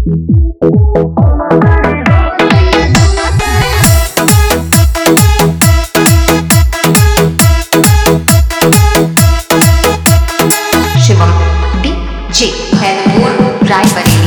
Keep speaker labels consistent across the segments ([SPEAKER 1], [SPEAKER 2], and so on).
[SPEAKER 1] Shivam DJ Haidpur Raebareli.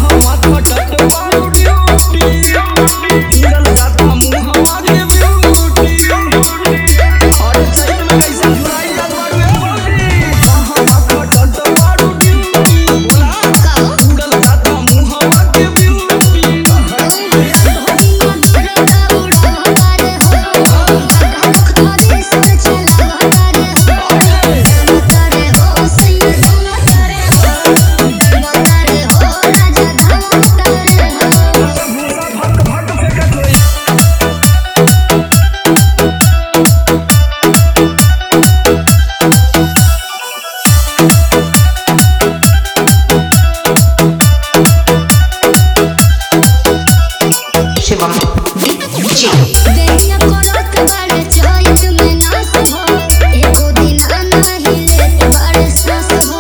[SPEAKER 1] Shivam DJ
[SPEAKER 2] बेनिया करत बाड़े चोइस में नास हो एको दिन नाही लेत बाड़े सास हो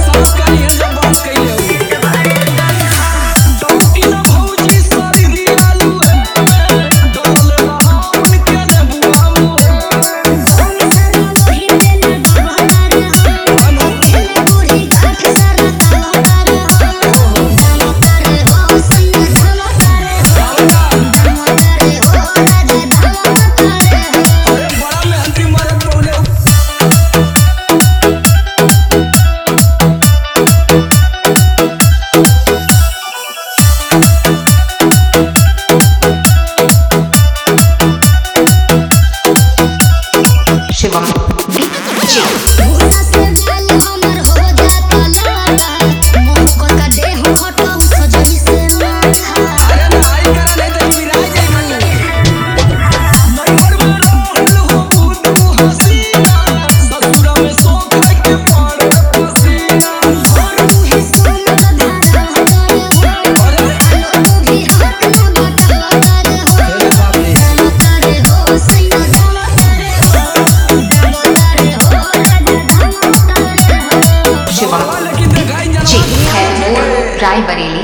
[SPEAKER 1] शिवम डीजे
[SPEAKER 2] भूसा से गाल हमर हो जाता लागा मोह को का देह खटो सजई से माथा
[SPEAKER 1] शिवम डीजे हैदपुर रायबरेली।